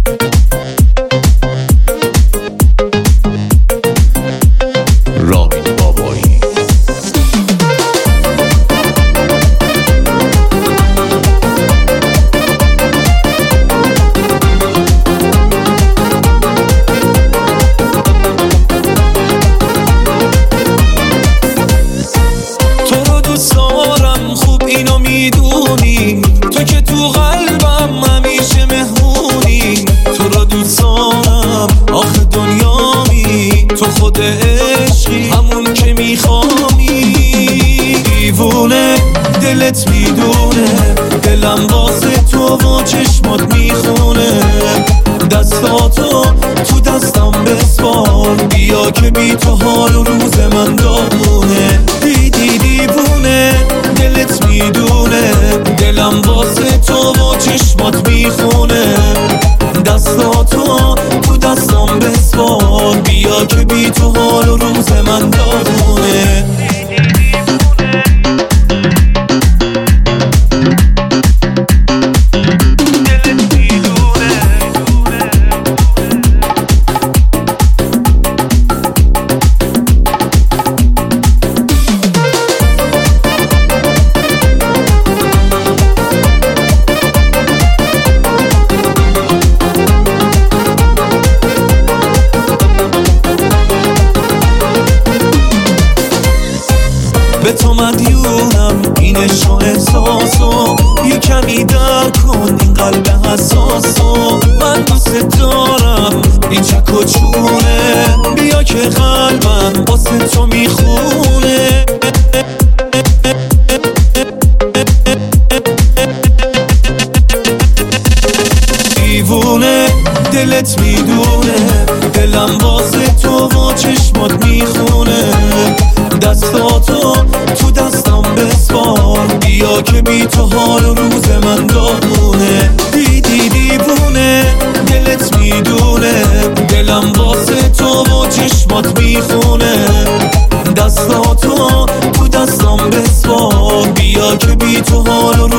تو که تو قلبم همیشه مهمونی، تو را دوست دارم آخه دنیامی، تو خود عشقی همون که میخوامی. دیوونه دلت میدونه دلم واسه تو و چشمات میخونه، دستاتو تو دستم بسپار، بیا که بی تو حال و روز من داغونه. دیوونه دلت میدونه دلم واسه تو و چشمات میخونه، دستاتو تو دستم بسپار، بیا که بی تو حال و روز من داغونه. به تو مدیونم این عشق و احساسو، یه کمی درک کن این قلب حساسو. من دوست دارم این چک و چونه، بیا که قلبم واسه تو میخونه. دیوونه دلت میدونه دلم واسه تو و چشمات میخونه، دستاتو تو دستم بسپار، بیا که بی تو حال و روز من داغونه. دیوونه دلت میدونه دلم واسه تو و چشمات میخونه، دستاتو تو دستم بسپار، بیا که بی تو حال و